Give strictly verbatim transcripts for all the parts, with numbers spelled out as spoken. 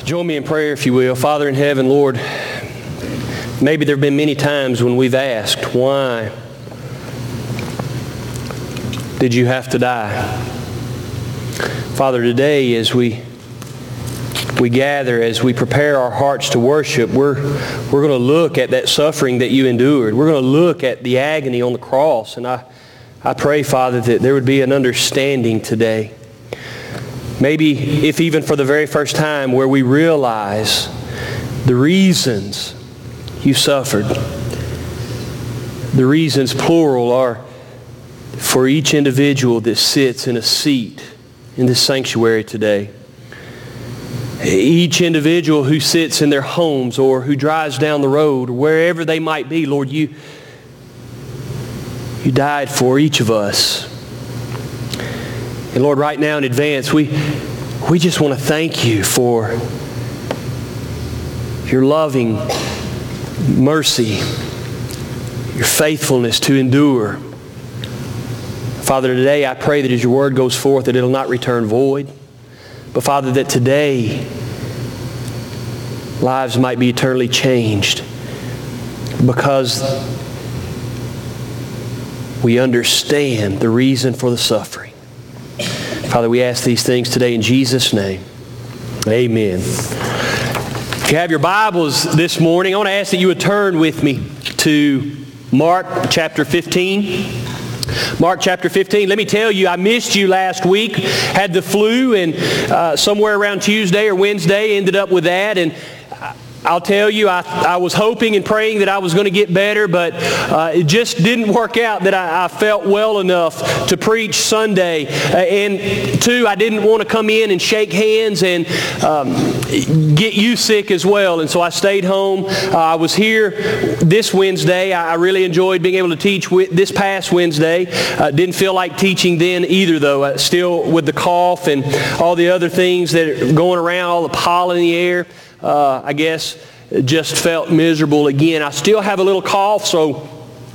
Join me in prayer, if you will. Father in heaven, Lord, maybe there have been many times when we've asked, why did you have to die? Father, today as we we gather, as we prepare our hearts to worship, we're, we're going to look at that suffering that you endured. We're going to look at the agony on the cross. And I, I pray, Father, that there would be an understanding today. Maybe if even for the very first time, where we realize the reasons you suffered. The reasons, plural, are for each individual that sits in a seat in this sanctuary today. Each individual who sits in their homes or who drives down the road, or wherever they might be, Lord, you, you died for each of us. And Lord, right now in advance, we, we just want to thank you for your loving mercy, your faithfulness to endure. Father, today I pray that as your word goes forth, that it'll not return void. But Father, that today lives might be eternally changed because we understand the reason for the suffering. Father, we ask these things today in Jesus' name. Amen. If you have your Bibles this morning, I want to ask that you would turn with me to Mark chapter fifteen. Mark chapter fifteen. Let me tell you, I missed you last week. Had the flu, and uh, somewhere around Tuesday or Wednesday ended up with that. And I'll tell you, I, I was hoping and praying that I was going to get better, but uh, it just didn't work out that I, I felt well enough to preach Sunday. Uh, and two, I didn't want to come in and shake hands and um, get you sick as well. And so I stayed home. Uh, I was here this Wednesday. I, I really enjoyed being able to teach with, this past Wednesday. Uh, didn't feel like teaching then either, though. Uh, still with the cough and all the other things that are going around, all the pollen in the air. Uh, I guess just felt miserable again. I still have a little cough, so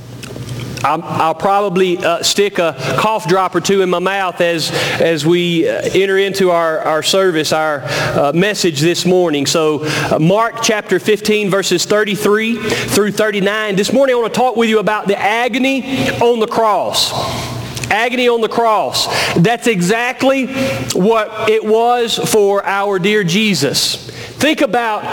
I'm, I'll probably uh, stick a cough drop or two in my mouth as as we uh, enter into our, our service, our uh, message this morning. So uh, Mark chapter fifteen, verses thirty-three through thirty-nine. This morning I want to talk with you about the agony on the cross. Agony on the cross. That's exactly what it was for our dear Jesus. Think about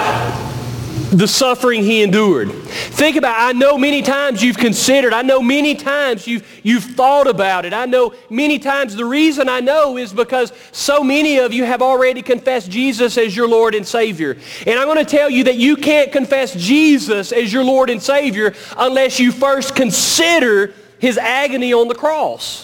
the suffering he endured. Think about, I know many times you've considered, I know many times you've, you've thought about it. I know many times the reason I know is because so many of you have already confessed Jesus as your Lord and Savior. And I'm going to tell you that you can't confess Jesus as your Lord and Savior unless you first consider his agony on the cross.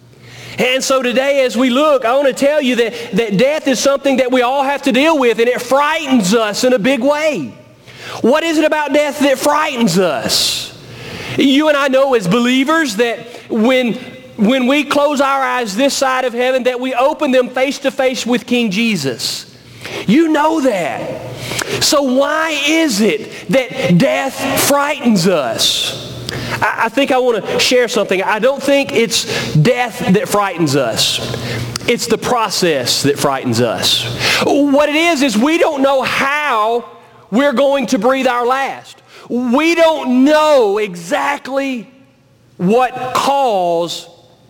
And so today as we look, I want to tell you that, that death is something that we all have to deal with, and it frightens us in a big way. What is it about death that frightens us? You and I know as believers that when, when we close our eyes this side of heaven, that we open them face to face with King Jesus. You know that. So why is it that death frightens us? I think I want to share something. I don't think it's death that frightens us. It's the process that frightens us. What it is is we don't know how we're going to breathe our last. We don't know exactly what cause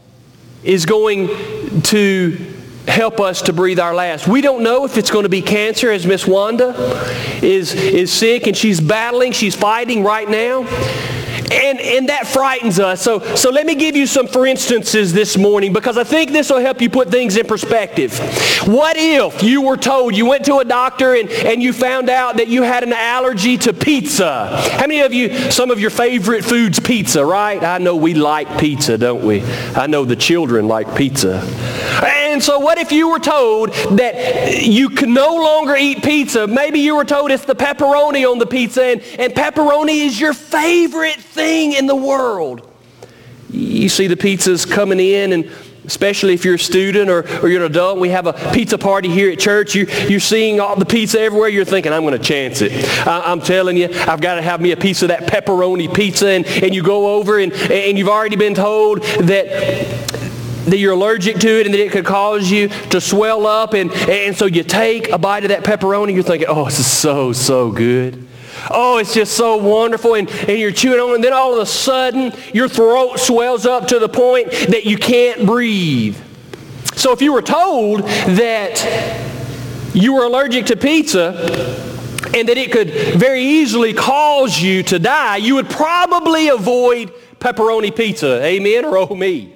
is going to help us to breathe our last. We don't know if it's going to be cancer, as Miss Wanda is, is sick and she's battling, she's fighting right now. And, and that frightens us. So, so let me give you some for instances this morning, because I think this will help you put things in perspective. What if you were told, you went to a doctor and, and you found out that you had an allergy to pizza? How many of you, some of your favorite foods, pizza, right? I know we like pizza, don't we? I know the children like pizza. And so what if you were told that you can no longer eat pizza? Maybe you were told it's the pepperoni on the pizza, and, and pepperoni is your favorite thing in the world. You see the pizzas coming in, and especially if you're a student or, or you're an adult, we have a pizza party here at church. You, you're seeing all the pizza everywhere. You're thinking, I'm going to chance it. I, I'm telling you, I've got to have me a piece of that pepperoni pizza. And, and you go over and, and you've already been told that that you're allergic to it and that it could cause you to swell up. And, and so you take a bite of that pepperoni, you're thinking, oh, this is so, so good. Oh, it's just so wonderful. And, and you're chewing on it, and then all of a sudden, your throat swells up to the point that you can't breathe. So if you were told that you were allergic to pizza and that it could very easily cause you to die, you would probably avoid pepperoni pizza. Amen or oh me?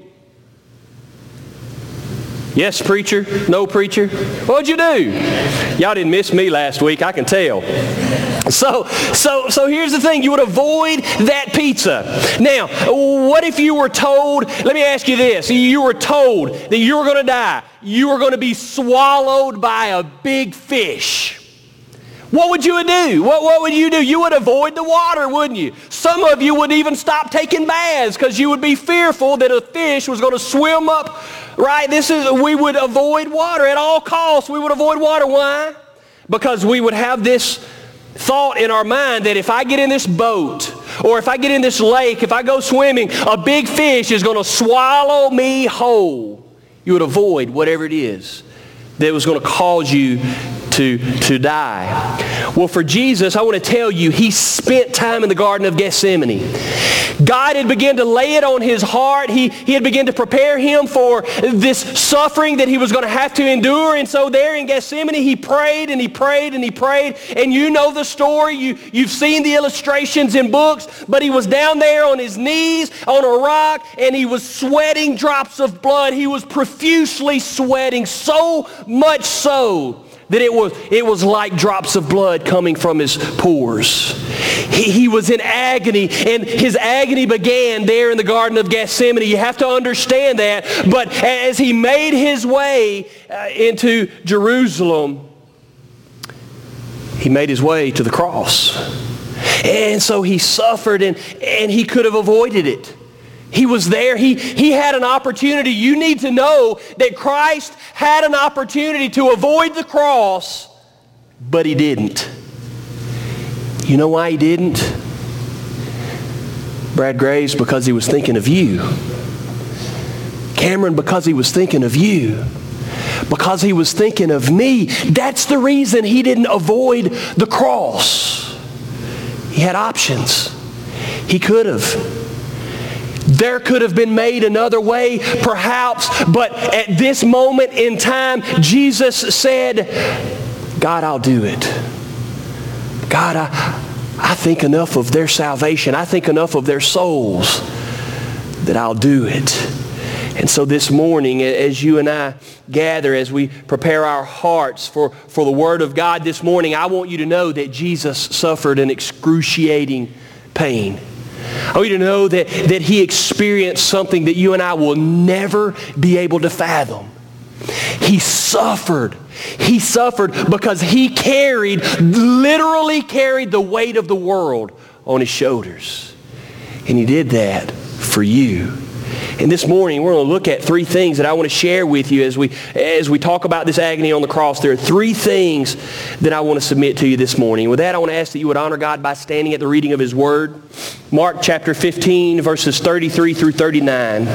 Yes, preacher? No, preacher? What'd you do? Y'all didn't miss me last week, I can tell. So, so, so here's the thing. You would avoid that pizza. Now, what if you were told, let me ask you this. You were told that you were going to die. You were going to be swallowed by a big fish. What would you do? What, what would you do? You would avoid the water, wouldn't you? Some of you would even stop taking baths because you would be fearful that a fish was going to swim up, right? This is, we would avoid water at all costs. We would avoid water. Why? Because we would have this thought in our mind that if I get in this boat or if I get in this lake, if I go swimming, a big fish is going to swallow me whole. You would avoid whatever it is that was going to cause you to, to die. Well, for Jesus, I want to tell you, he spent time in the Garden of Gethsemane. God had begun to lay it on his heart. He, he had begun to prepare him for this suffering that he was going to have to endure. And so there in Gethsemane, he prayed and he prayed and he prayed. And you know the story. You, you've seen the illustrations in books. But he was down there on his knees on a rock and he was sweating drops of blood. He was profusely sweating, so much so that it was, it was like drops of blood coming from his pores. He, he was in agony, and his agony began there in the Garden of Gethsemane. You have to understand that. But as he made his way uh, into Jerusalem, he made his way to the cross. And so he suffered, and, and he could have avoided it. He was there. He, he had an opportunity. You need to know that Christ had an opportunity to avoid the cross, but he didn't. You know why he didn't? Brad Graves, because he was thinking of you. Cameron, because he was thinking of you. Because he was thinking of me. That's the reason he didn't avoid the cross. He had options. He could have. There could have been made another way, perhaps, but at this moment in time, Jesus said, God, I'll do it. God, I, I think enough of their salvation. I think enough of their souls that I'll do it. And so this morning, as you and I gather, as we prepare our hearts for, for the Word of God this morning, I want you to know that Jesus suffered an excruciating pain. I want you to know that, that he experienced something that you and I will never be able to fathom. He suffered. He suffered because he carried, literally carried the weight of the world on his shoulders. And he did that for you. And this morning, we're going to look at three things that I want to share with you as we, as we talk about this agony on the cross. There are three things that I want to submit to you this morning. With that, I want to ask that you would honor God by standing at the reading of his word. Mark chapter fifteen, verses thirty-three through thirty-nine.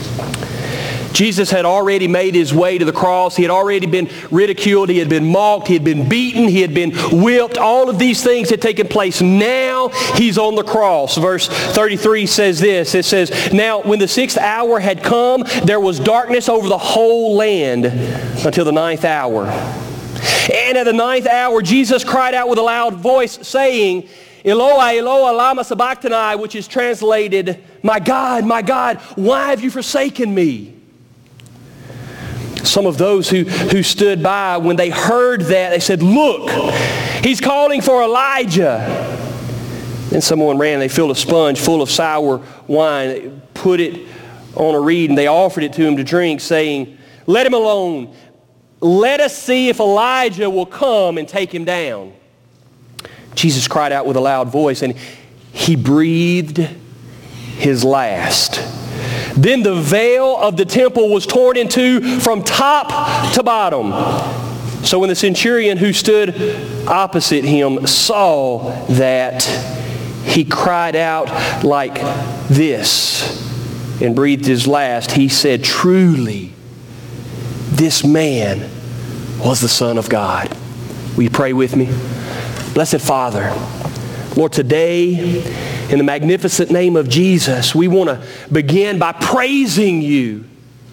Jesus had already made his way to the cross. He had already been ridiculed. He had been mocked. He had been beaten. He had been whipped. All of these things had taken place. Now he's on the cross. Verse thirty-three says this. It says, now when the sixth hour had come, there was darkness over the whole land until the ninth hour. And at the ninth hour, Jesus cried out with a loud voice, saying, Eloi, Eloi, lama sabachthani, which is translated, my God, my God, why have you forsaken me? Some of those who, who stood by, when they heard that, they said, look, he's calling for Elijah. Then someone ran, they filled a sponge full of sour wine, they put it on a reed, and they offered it to him to drink, saying, let him alone. Let us see if Elijah will come and take him down. Jesus cried out with a loud voice, and he breathed his last. Then the veil of the temple was torn in two from top to bottom. So when the centurion who stood opposite him saw that, he cried out like this, and breathed his last, he said, truly, this man was the Son of God. Will you pray with me? Blessed Father, Lord, today, in the magnificent name of Jesus, we want to begin by praising you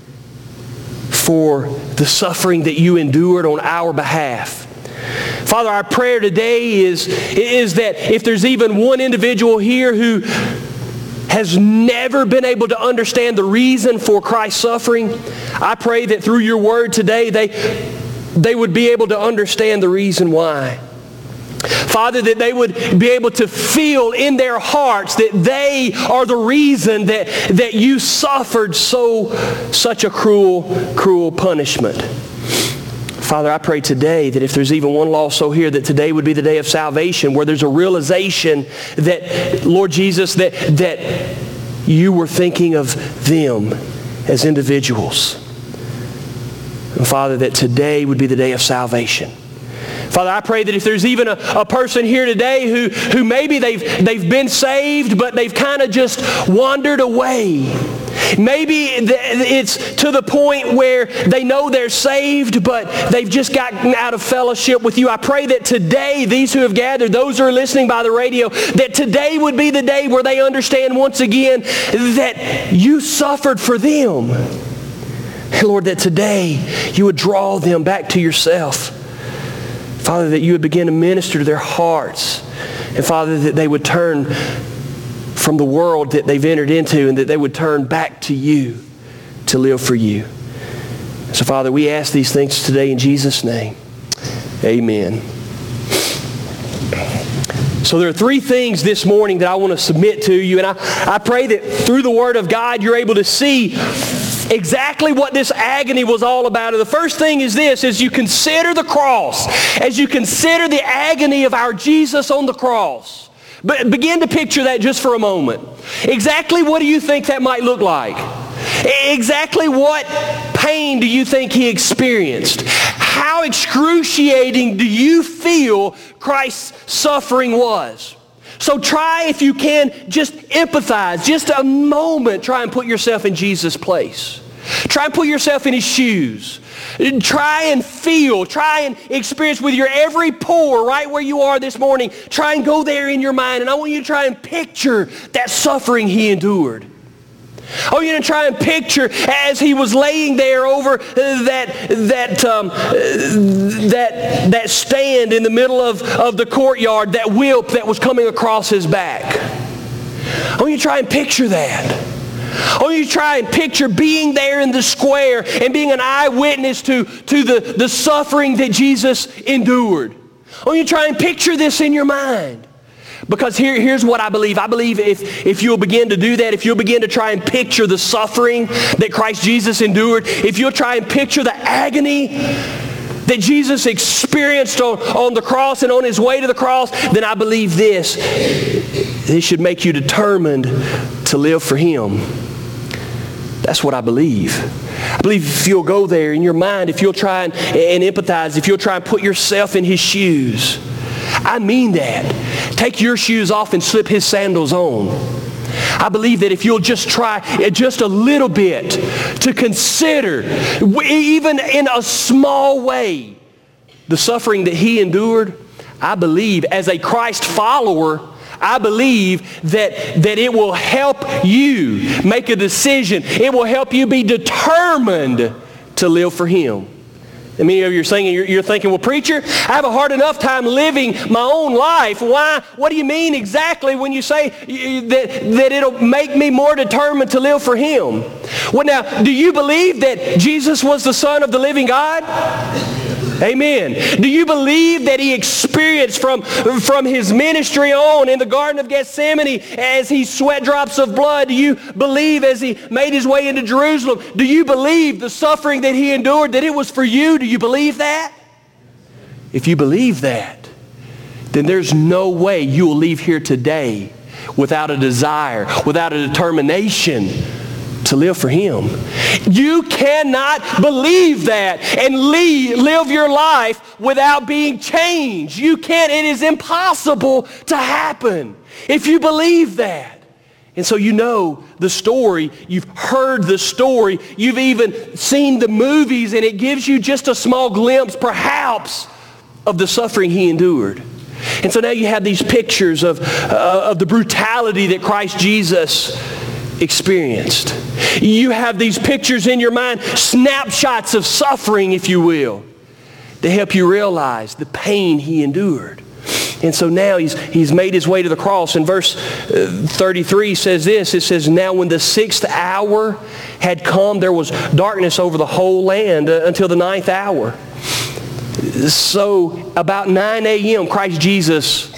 for the suffering that you endured on our behalf. Father, our prayer today is, is that if there's even one individual here who has never been able to understand the reason for Christ's suffering, I pray that through your word today, they, they would be able to understand the reason why. Father, that they would be able to feel in their hearts that they are the reason that, that you suffered so such a cruel, cruel punishment. Father, I pray today that if there's even one lost soul here, that today would be the day of salvation, where there's a realization that, Lord Jesus, that, that you were thinking of them as individuals. And Father, that today would be the day of salvation. Father, I pray that if there's even a, a person here today who, who maybe they've, they've been saved, but they've kind of just wandered away. Maybe it's to the point where they know they're saved, but they've just gotten out of fellowship with you. I pray that today, these who have gathered, those who are listening by the radio, that today would be the day where they understand once again that you suffered for them. And Lord, that today you would draw them back to yourself. Father, that you would begin to minister to their hearts. And Father, that they would turn from the world that they've entered into and that they would turn back to you to live for you. So Father, we ask these things today in Jesus' name. Amen. So there are three things this morning that I want to submit to you. And I, I pray that through the Word of God, you're able to see exactly what this agony was all about. And the first thing is this: as you consider the cross, as you consider the agony of our Jesus on the cross, but begin to picture that just for a moment. Exactly what do you think that might look like? Exactly what pain do you think he experienced? How excruciating do you feel Christ's suffering was? So try, if you can, just empathize. Just a moment, try and put yourself in Jesus' place. Try and put yourself in his shoes. Try and feel, try and experience with your every pore right where you are this morning. Try and go there in your mind. And I want you to try and picture that suffering he endured. I want you to try and picture as he was laying there over that, that, um, that, that stand in the middle of, of the courtyard, that whip that was coming across his back. I want you to try and picture that. I want you to try and picture being there in the square and being an eyewitness to, to the, the suffering that Jesus endured. I want you to try and picture this in your mind. Because here, here's what I believe. I believe if, if you'll begin to do that, if you'll begin to try and picture the suffering that Christ Jesus endured, if you'll try and picture the agony that Jesus experienced on, on the cross and on his way to the cross, then I believe this. This should make you determined to live for him. That's what I believe. I believe if you'll go there in your mind, if you'll try and, and empathize, if you'll try and put yourself in his shoes. I mean that. Take your shoes off and slip his sandals on. I believe that if you'll just try just a little bit to consider, even in a small way, the suffering that he endured, I believe as a Christ follower, I believe that, that it will help you make a decision. It will help you be determined to live for him. And many of you are saying, you're, you're thinking, well, preacher, I have a hard enough time living my own life. Why? What do you mean exactly when you say that, that it'll make me more determined to live for him? Well, now, do you believe that Jesus was the Son of the living God? Amen. Do you believe that he experienced from, from his ministry on in the Garden of Gethsemane as he sweat drops of blood? Do you believe as he made his way into Jerusalem? Do you believe the suffering that he endured, that it was for you? Do you believe that? If you believe that, then there's no way you'll leave here today without a desire, without a determination to live for him. You cannot believe that and leave, live your life without being changed. You can't. It is impossible to happen if you believe that. And so you know the story, you've heard the story, you've even seen the movies, and it gives you just a small glimpse, perhaps, of the suffering he endured. And so now you have these pictures of, uh, of the brutality that Christ Jesus experienced. You have these pictures in your mind, snapshots of suffering, if you will, to help you realize the pain he endured. And so now he's, he's made his way to the cross. And verse thirty-three says this. It says, now when the sixth hour had come, there was darkness over the whole land uh, until the ninth hour. So about nine a.m., Christ Jesus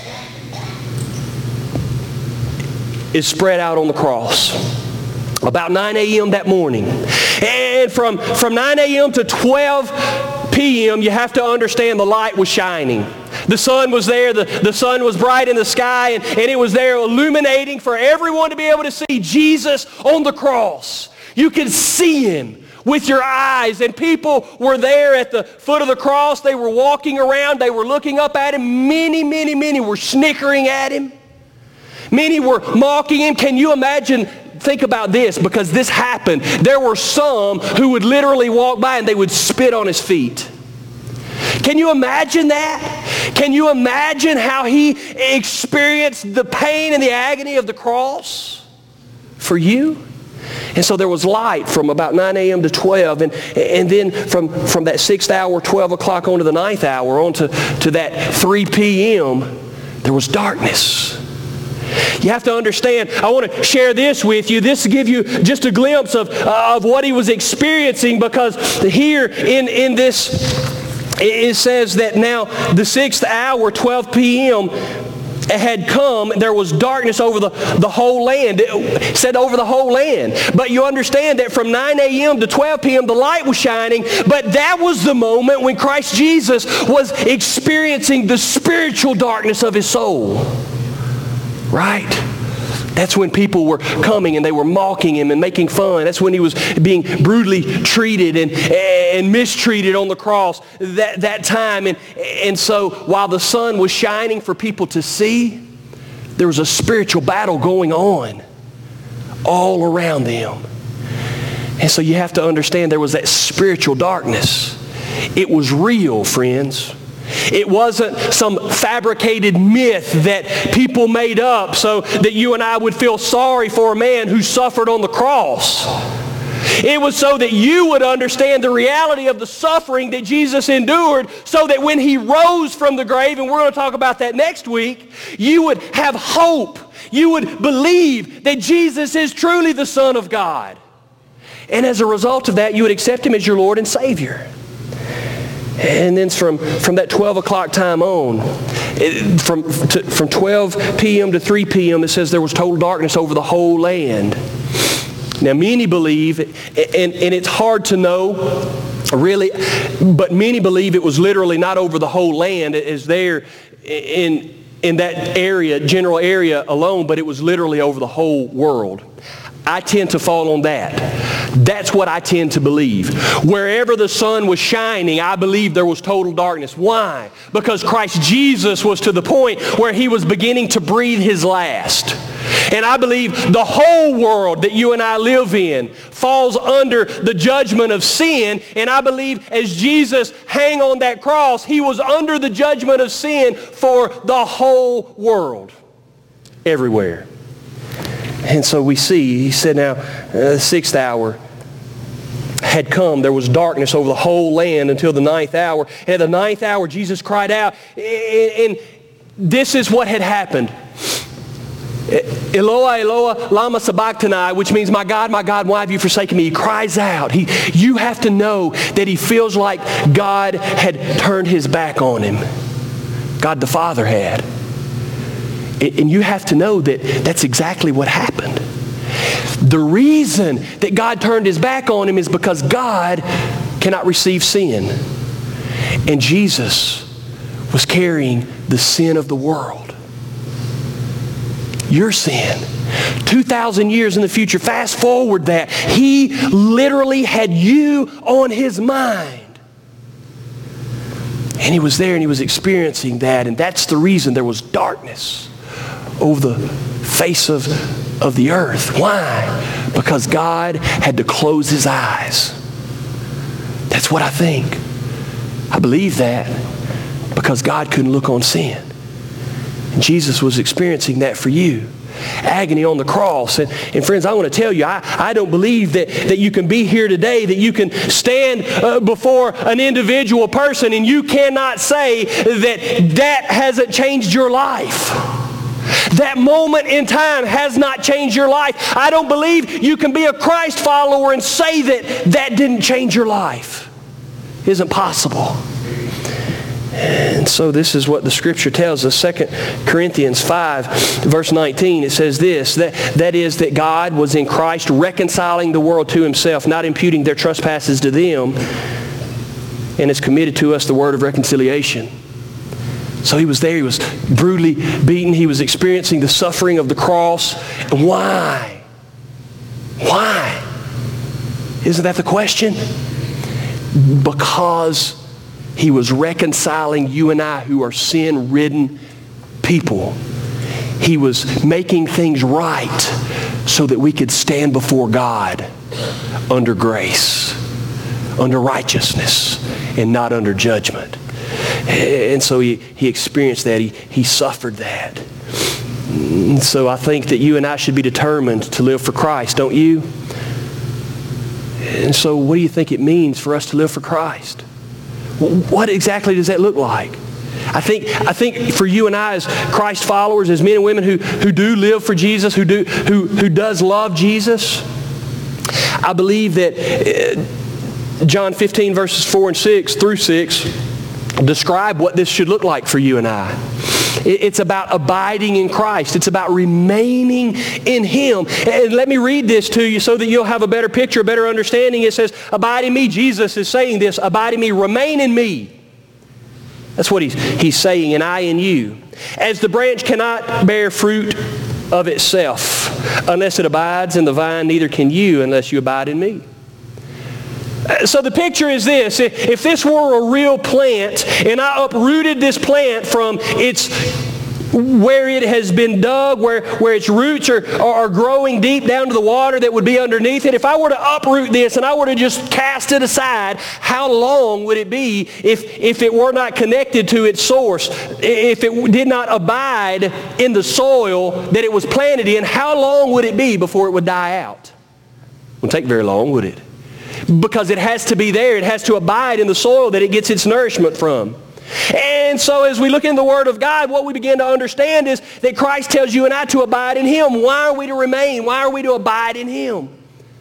is spread out on the cross. About nine a.m. that morning. And from, from nine a.m. to twelve p.m., you have to understand the light was shining. The sun was there. The, the sun was bright in the sky, and, and it was there illuminating for everyone to be able to see Jesus on the cross. You could see him with your eyes, and people were there at the foot of the cross. They were walking around. They were looking up at him. Many, many, many were snickering at him. Many were mocking him. Can you imagine? Think about this, because this happened. There were some who would literally walk by and they would spit on his feet. Can you imagine that? Can you imagine how he experienced the pain and the agony of the cross for you? And so there was light from about nine a.m. to twelve, and, and then from, from that sixth hour, twelve o'clock on to the ninth hour, on to, to that three p.m., there was darkness. You have to understand, I want to share this with you. This will give you just a glimpse of, uh, of what he was experiencing, because here in, in this, it says that now the sixth hour, twelve p.m., had come. There was darkness over the, the whole land. It said over the whole land. But you understand that from nine a.m. to twelve p.m. the light was shining, but that was the moment when Christ Jesus was experiencing the spiritual darkness of his soul. Right? That's when people were coming and they were mocking him and making fun. That's when he was being brutally treated and, and mistreated on the cross that, that time. And, and so while the sun was shining for people to see, there was a spiritual battle going on all around them. And so you have to understand there was that spiritual darkness. It was real, friends. It wasn't some fabricated myth that people made up so that you and I would feel sorry for a man who suffered on the cross. It was so that you would understand the reality of the suffering that Jesus endured, so that when he rose from the grave, and we're going to talk about that next week, you would have hope. You would believe that Jesus is truly the Son of God. And as a result of that, you would accept him as your Lord and Savior. And then from, from that twelve o'clock time on, it, from, to, from twelve p.m. to three p.m., it says there was total darkness over the whole land. Now, many believe, and, and it's hard to know, really, but many believe it was literally not over the whole land. It is there in, in that area, general area alone, but it was literally over the whole world. I tend to fall on that. That's what I tend to believe. Wherever the sun was shining, I believe there was total darkness. Why? Because Christ Jesus was to the point where he was beginning to breathe his last. And I believe the whole world that you and I live in falls under the judgment of sin. And I believe as Jesus hung on that cross, he was under the judgment of sin for the whole world. Everywhere. And so we see, he said now, uh, the sixth hour had come. There was darkness over the whole land until the ninth hour. And at the ninth hour, Jesus cried out. And this is what had happened. Eloi, Eloi, lama sabachthani, which means, my God, my God, why have you forsaken me? He cries out. He, you have to know that he feels like God had turned his back on him. God the Father had. And you have to know that that's exactly what happened. The reason that God turned his back on him is because God cannot receive sin. And Jesus was carrying the sin of the world. Your sin. two thousand years in the future, fast forward that. He literally had you on his mind. And he was there and he was experiencing that. And that's the reason there was darkness over the face of of the earth. Why? Because God had to close his eyes. That's what I think. I believe that because God couldn't look on sin. And Jesus was experiencing that for you. Agony on the cross. And, and friends, I want to tell you, I, I don't believe that, that you can be here today, that you can stand uh, before an individual person and you cannot say that that hasn't changed your life. That moment in time has not changed your life. I don't believe you can be a Christ follower and say that that didn't change your life. It isn't possible. And so this is what the Scripture tells us. Second Corinthians five, verse nineteen, it says this, that, that is that God was in Christ reconciling the world to himself, not imputing their trespasses to them, and has committed to us the word of reconciliation. So he was there, he was brutally beaten, he was experiencing the suffering of the cross. And why? Why? Isn't that the question? Because he was reconciling you and I who are sin-ridden people. He was making things right so that we could stand before God under grace, under righteousness, and not under judgment. And so he, he experienced that. He, he suffered that. And so I think that you and I should be determined to live for Christ, don't you? And so what do you think it means for us to live for Christ? What exactly does that look like? I think, I think for you and I as Christ followers, as men and women who, who do live for Jesus, who, do, who, who does love Jesus, I believe that uh, John fifteen verses four and six through six describe what this should look like for you and I. It's about abiding in Christ. It's about remaining in him. And let me read this to you so that you'll have a better picture, a better understanding. It says, abide in me. Jesus is saying this. Abide in me. Remain in me. That's what he's, he's saying, and I in you. As the branch cannot bear fruit of itself unless it abides in the vine, neither can you unless you abide in me. So the picture is this. If this were a real plant and I uprooted this plant from its where it has been dug, where, where its roots are, are growing deep down to the water that would be underneath it, if I were to uproot this and I were to just cast it aside, how long would it be if, if it were not connected to its source? If it did not abide in the soil that it was planted in, how long would it be before it would die out? It wouldn't take very long, would it? Because it has to be there. It has to abide in the soil that it gets its nourishment from. And so as we look in the Word of God, what we begin to understand is that Christ tells you and I to abide in him. Why are we to remain? Why are we to abide in him?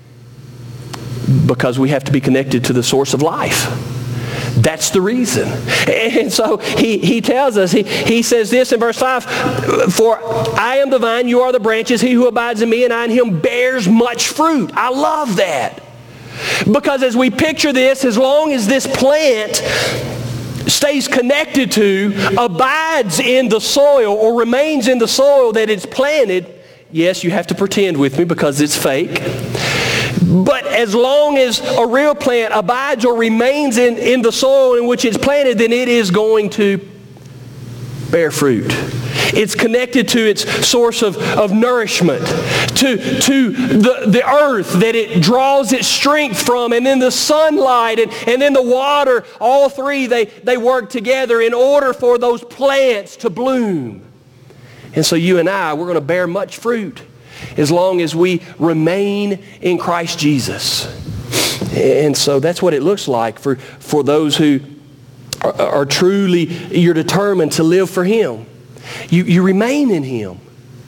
Because we have to be connected to the source of life. That's the reason. And so he, he tells us, he, he says this in verse five, for I am the vine, you are the branches, he who abides in me and I in him bears much fruit. I love that. Because as we picture this, as long as this plant stays connected to, abides in the soil or remains in the soil that it's planted, yes, you have to pretend with me because it's fake. But as long as a real plant abides or remains in, in the soil in which it's planted, then it is going to bear fruit. It's connected to its source of, of nourishment, to, to the, the earth that it draws its strength from, and then the sunlight, and, and then the water. All three, they, they work together in order for those plants to bloom. And so you and I, we're going to bear much fruit as long as we remain in Christ Jesus. And so that's what it looks like for, for those who are, are truly, you're determined to live for him. You, you remain in him.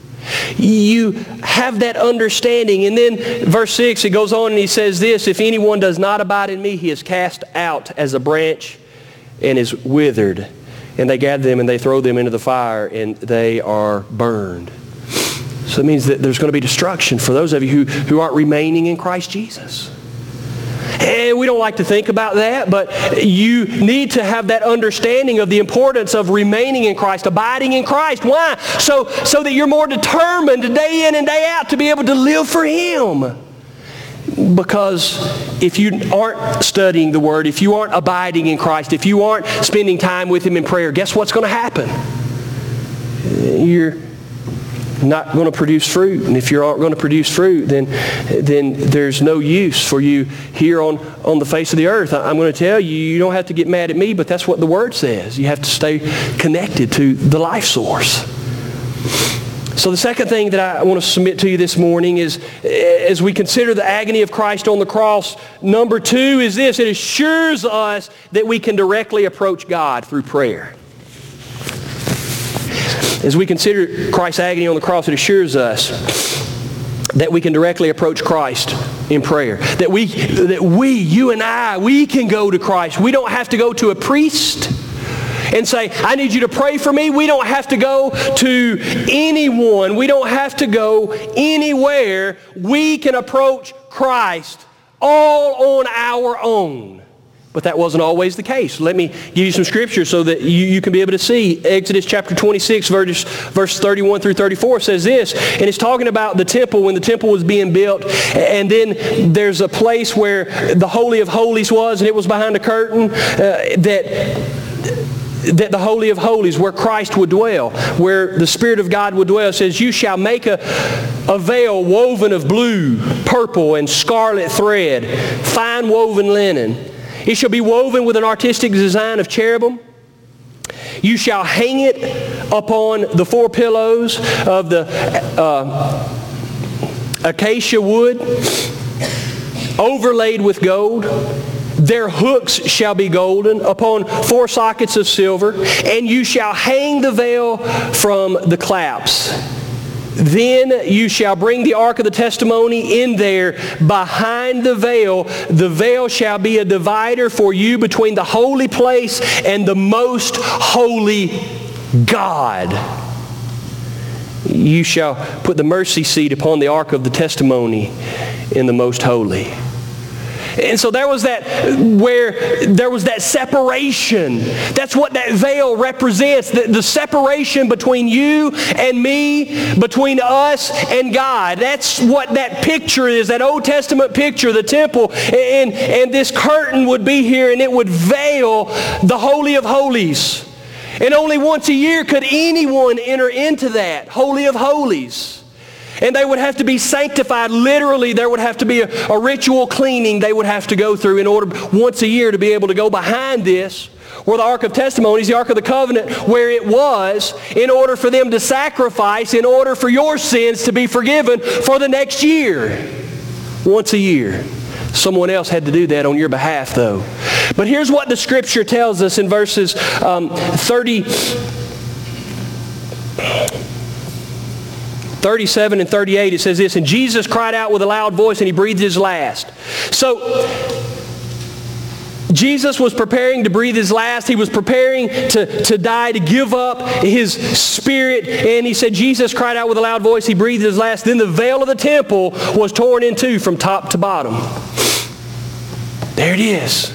You have that understanding. And then verse six, it goes on and he says this, if anyone does not abide in me, he is cast out as a branch and is withered. And they gather them and they throw them into the fire and they are burned. So it means that there's going to be destruction for those of you who, who aren't remaining in Christ Jesus. And we don't like to think about that, but you need to have that understanding of the importance of remaining in Christ, abiding in Christ. Why? So, so that you're more determined day in and day out to be able to live for him. Because if you aren't studying the Word, if you aren't abiding in Christ, if you aren't spending time with him in prayer, guess what's going to happen? You're not going to produce fruit. And if you aren't going to produce fruit, then, then there's no use for you here on, on the face of the earth. I'm going to tell you, you don't have to get mad at me, but that's what the Word says. You have to stay connected to the life source. So the second thing that I want to submit to you this morning is, as we consider the agony of Christ on the cross, number two is this: it assures us that we can directly approach God through prayer. As we consider Christ's agony on the cross, it assures us that we can directly approach Christ in prayer. That we, that we, you and I, we can go to Christ. We don't have to go to a priest and say, I need you to pray for me. We don't have to go to anyone. We don't have to go anywhere. We can approach Christ all on our own. But that wasn't always the case. Let me give you some scripture so that you, you can be able to see. Exodus chapter twenty-six, verse, verse thirty-one through thirty-four says this, and it's talking about the temple, when the temple was being built, and then there's a place where the Holy of Holies was, and it was behind a curtain, uh, that, that the Holy of Holies, where Christ would dwell, where the Spirit of God would dwell. It says, you shall make a, a veil woven of blue, purple, and scarlet thread, fine woven linen. It shall be woven with an artistic design of cherubim. You shall hang it upon the four pillows of the uh, acacia wood, overlaid with gold. Their hooks shall be golden upon four sockets of silver, and you shall hang the veil from the claps. Then you shall bring the ark of the testimony in there behind the veil. The veil shall be a divider for you between the holy place and the most holy God. You shall put the mercy seat upon the ark of the testimony in the most holy. And so there was that, where there was that separation. That's what that veil represents, the, the separation between you and me, between us and God. That's what that picture is, that Old Testament picture, the temple. And, and this curtain would be here, and it would veil the Holy of Holies. And only once a year could anyone enter into that Holy of Holies. And they would have to be sanctified. Literally, there would have to be a, a ritual cleaning they would have to go through in order once a year to be able to go behind this, where the Ark of Testimonies, the Ark of the Covenant, where it was, in order for them to sacrifice, in order for your sins to be forgiven for the next year. Once a year. Someone else had to do that on your behalf, though. But here's what the Scripture tells us in verses um, thirty... thirty-seven and thirty-eight, it says this, and Jesus cried out with a loud voice, and he breathed his last. So, Jesus was preparing to breathe his last. He was preparing to, to die, to give up his spirit. And he said, Jesus cried out with a loud voice. He breathed his last. Then the veil of the temple was torn in two from top to bottom. There it is.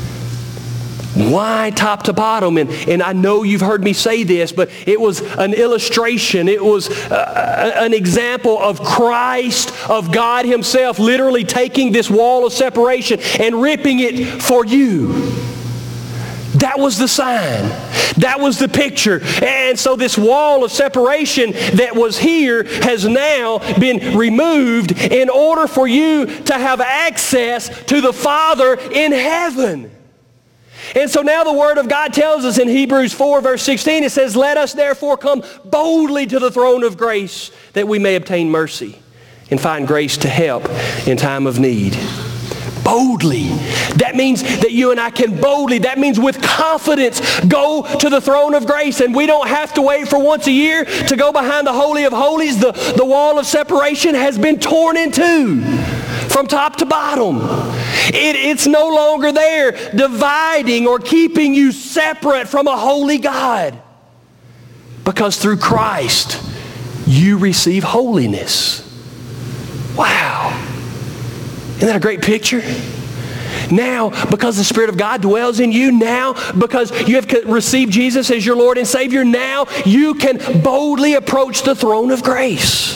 Why top to bottom? And, and I know you've heard me say this, but it was an illustration. It was uh, an example of Christ, of God himself, literally taking this wall of separation and ripping it for you. That was the sign. That was the picture. And so this wall of separation that was here has now been removed in order for you to have access to the Father in heaven. And so now the Word of God tells us in Hebrews four, verse sixteen, it says, let us therefore come boldly to the throne of grace that we may obtain mercy and find grace to help in time of need. Boldly. That means that you and I can boldly, that means with confidence, go to the throne of grace. And we don't have to wait for once a year to go behind the Holy of Holies. The, the wall of separation has been torn in two from top to bottom. It, it's no longer there dividing or keeping you separate from a holy God. Because through Christ, you receive holiness. Wow. Isn't that a great picture? Now, because the Spirit of God dwells in you, now, because you have received Jesus as your Lord and Savior, now you can boldly approach the throne of grace.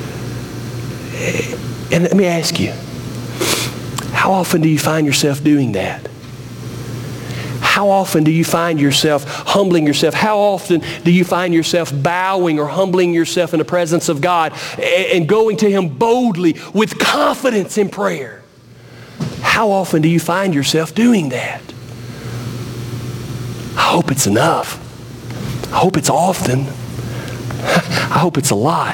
And let me ask you, how often do you find yourself doing that? How often do you find yourself humbling yourself? How often do you find yourself bowing or humbling yourself in the presence of God and going to Him boldly with confidence in prayer? How often do you find yourself doing that? I hope it's enough. I hope it's often. I hope it's a lot.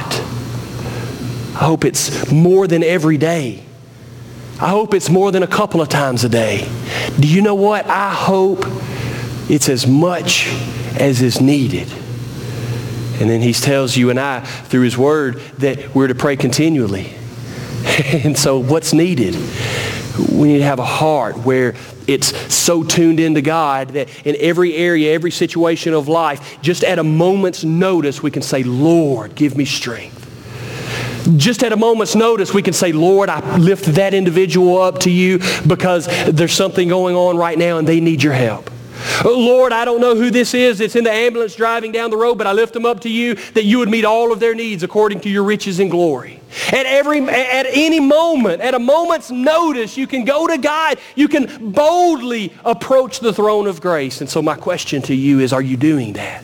I hope it's more than every day. I hope it's more than a couple of times a day. Do you know what? I hope it's as much as is needed. And then He tells you and I through His Word that we're to pray continually. And so what's needed? We need to have a heart where it's so tuned into God that in every area, every situation of life, just at a moment's notice, we can say, Lord, give me strength. Just at a moment's notice, we can say, Lord, I lift that individual up to you because there's something going on right now and they need your help. Lord, I don't know who this is that's in the ambulance driving down the road, but I lift them up to you that you would meet all of their needs according to your riches and glory. At every, at any moment, at a moment's notice, you can go to God. You can boldly approach the throne of grace. And so my question to you is, are you doing that?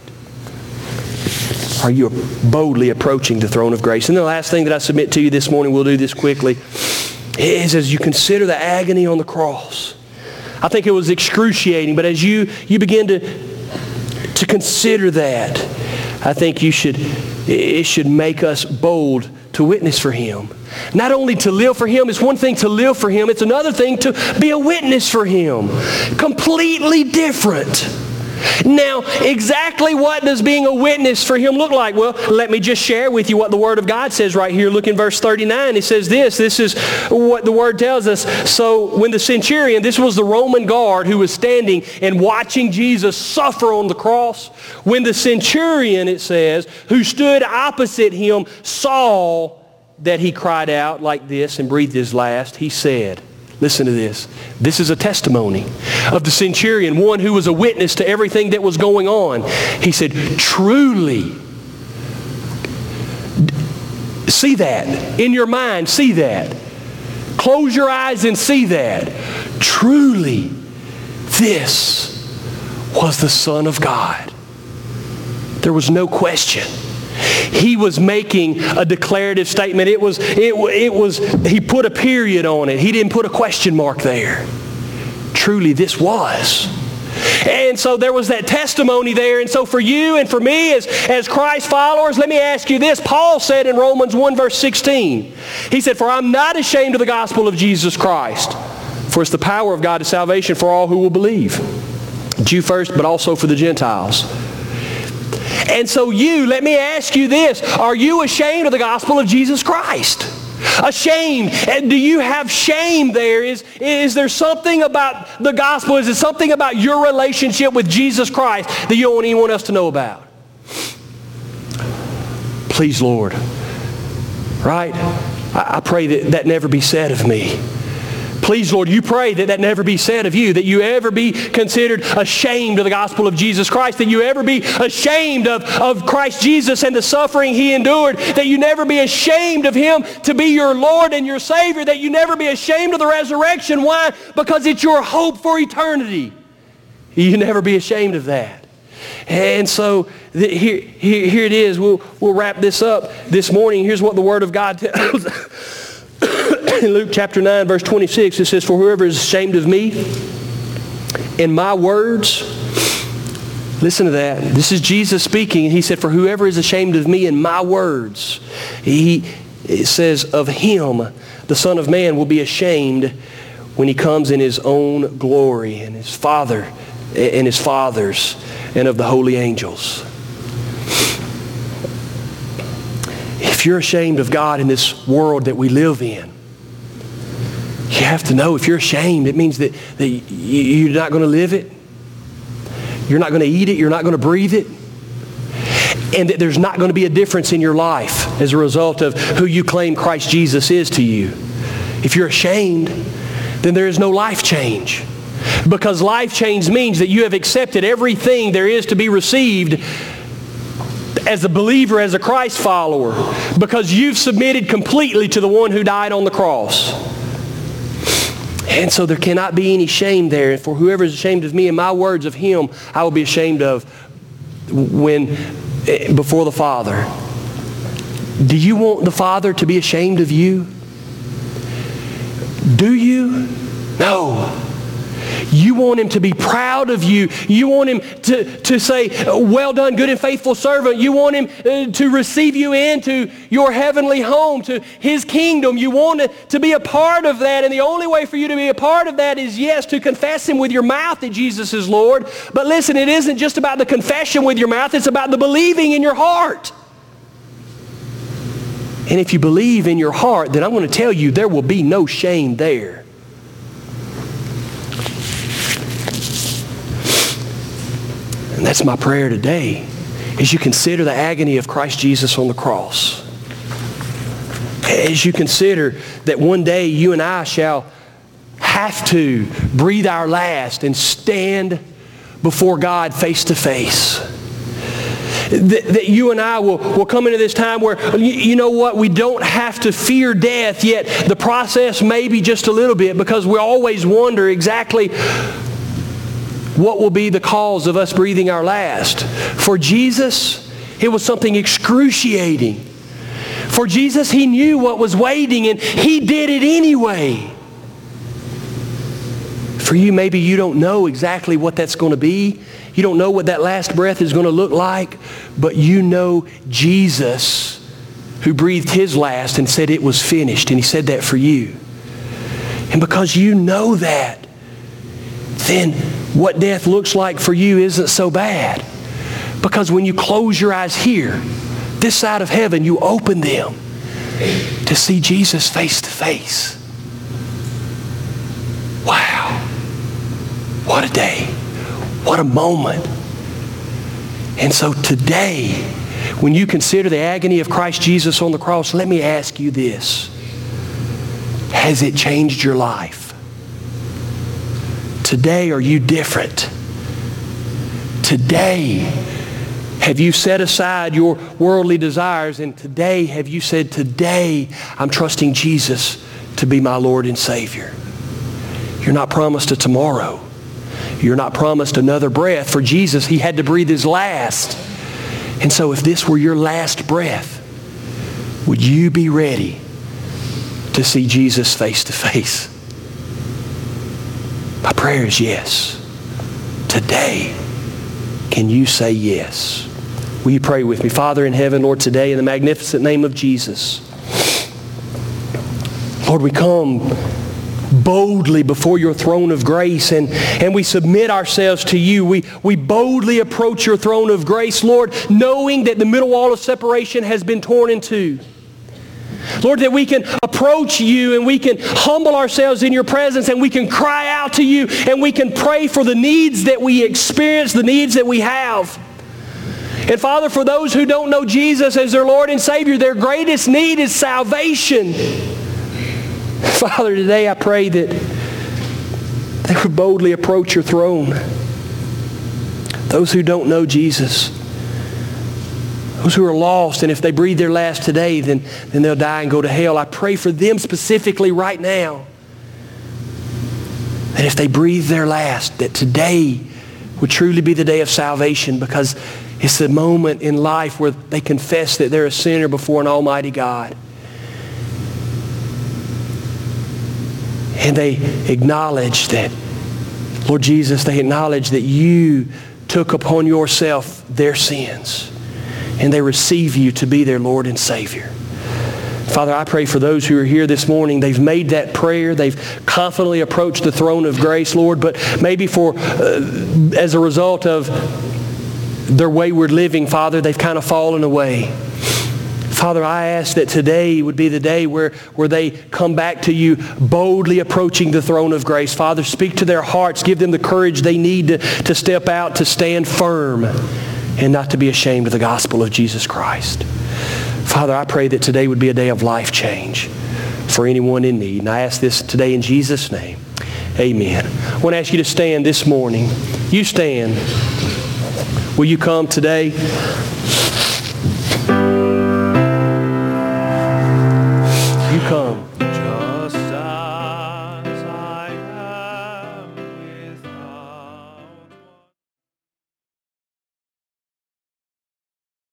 Are you boldly approaching the throne of grace? And the last thing that I submit to you this morning, we'll do this quickly, is as you consider the agony on the cross. I think it was excruciating, but as you, you begin to, to consider that, I think you should, it should make us bold to witness for Him. Not only to live for Him, it's one thing to live for Him, it's another thing to be a witness for Him. Completely different. Now, exactly what does being a witness for Him look like? Well, let me just share with you what the Word of God says right here. Look in verse thirty-nine. It says this. This is what the Word tells us. So when the centurion, this was the Roman guard who was standing and watching Jesus suffer on the cross. When the centurion, it says, who stood opposite him, saw that he cried out like this and breathed his last, he said, listen to this. This is a testimony of the centurion, one who was a witness to everything that was going on. He said, truly, see that. In your mind, see that. Close your eyes and see that. Truly, this was the Son of God. There was no question. He was making a declarative statement. It was, it, it was, he put a period on it. He didn't put a question mark there. Truly, this was. And so there was that testimony there. And so for you and for me as, as Christ followers, let me ask you this. Paul said in Romans one verse sixteen, he said, for I'm not ashamed of the gospel of Jesus Christ, for it's the power of God to salvation for all who will believe. Jew first, but also for the Gentiles. And so you, let me ask you this. Are you ashamed of the gospel of Jesus Christ? Ashamed. And do you have shame there? Is, is there something about the gospel? Is it something about your relationship with Jesus Christ that you don't want anyone else to know about? Please, Lord. Right? I, I pray that that never be said of me. Please, Lord, you pray that that never be said of you, that you ever be considered ashamed of the gospel of Jesus Christ, that you ever be ashamed of, of Christ Jesus and the suffering He endured, that you never be ashamed of Him to be your Lord and your Savior, that you never be ashamed of the resurrection. Why? Because it's your hope for eternity. You never be ashamed of that. And so the, here, here, here it is. We'll, we'll wrap this up this morning. Here's what the Word of God tells us. In Luke chapter nine, verse twenty-six, it says, for whoever is ashamed of me and my words, listen to that. This is Jesus speaking, and He said, for whoever is ashamed of me and my words, he, it says, of him, the Son of Man will be ashamed when He comes in His own glory and His Father and His Father's and of the holy angels. If you're ashamed of God in this world that we live in, you have to know if you're ashamed, it means that, that you're not going to live it. You're not going to eat it. You're not going to breathe it. And that there's not going to be a difference in your life as a result of who you claim Christ Jesus is to you. If you're ashamed, then there is no life change. Because life change means that you have accepted everything there is to be received as a believer, as a Christ follower, because you've submitted completely to the one who died on the cross. And so there cannot be any shame there. And for whoever is ashamed of me and my words of him, I will be ashamed of when before the Father. Do you want the Father to be ashamed of you? Do you? No. You want him to be proud of you. You want him to, to say, well done, good and faithful servant. You want him uh, to receive you into your heavenly home, to his kingdom. You want to, to be a part of that. And the only way for you to be a part of that is, yes, to confess him with your mouth that Jesus is Lord. But listen, it isn't just about the confession with your mouth. It's about the believing in your heart. And if you believe in your heart, then I'm going to tell you there will be no shame there. And that's my prayer today, as you consider the agony of Christ Jesus on the cross. As you consider that one day you and I shall have to breathe our last and stand before God face to face. That, that you and I will, will come into this time where, you, you know what, we don't have to fear death, yet the process may be just a little bit, because we always wonder exactly what will be the cause of us breathing our last. For Jesus, it was something excruciating. For Jesus, he knew what was waiting, and he did it anyway. For you, maybe you don't know exactly what that's going to be. You don't know what that last breath is going to look like, but you know Jesus, who breathed his last and said it was finished, and he said that for you. And because you know that, then what death looks like for you isn't so bad. Because when you close your eyes here, this side of heaven, you open them to see Jesus face to face. Wow. What a day. What a moment. And so today, when you consider the agony of Christ Jesus on the cross, let me ask you this. Has it changed your life? Today, are you different? Today, have you set aside your worldly desires, and today have you said, today I'm trusting Jesus to be my Lord and Savior? You're not promised a tomorrow. You're not promised another breath. For Jesus, he had to breathe his last. And so if this were your last breath, would you be ready to see Jesus face to face? My prayer is yes. Today, can you say yes? Will you pray with me? Father in heaven, Lord, today in the magnificent name of Jesus, Lord, we come boldly before your throne of grace, and, and we submit ourselves to you. We, we boldly approach your throne of grace, Lord, knowing that the middle wall of separation has been torn in two. Lord, that we can approach you and we can humble ourselves in your presence, and we can cry out to you, and we can pray for the needs that we experience, the needs that we have. And Father, for those who don't know Jesus as their Lord and Savior, their greatest need is salvation. Father, today I pray that they would boldly approach your throne. Those who don't know Jesus, those who are lost, and if they breathe their last today, then, then they'll die and go to hell. I pray for them specifically right now, that if they breathe their last, that today would truly be the day of salvation, because it's the moment in life where they confess that they're a sinner before an almighty God. And they acknowledge that, Lord Jesus, they acknowledge that you took upon yourself their sins, and they receive you to be their Lord and Savior. Father, I pray for those who are here this morning. They've made that prayer. They've confidently approached the throne of grace, Lord, but maybe for uh, as a result of their wayward living, Father, they've kind of fallen away. Father, I ask that today would be the day where, where they come back to you boldly approaching the throne of grace. Father, speak to their hearts. Give them the courage they need to, to step out, to stand firm, and not to be ashamed of the gospel of Jesus Christ. Father, I pray that today would be a day of life change for anyone in need. And I ask this today in Jesus' name. Amen. I want to ask you to stand this morning. You stand. Will you come today? You come.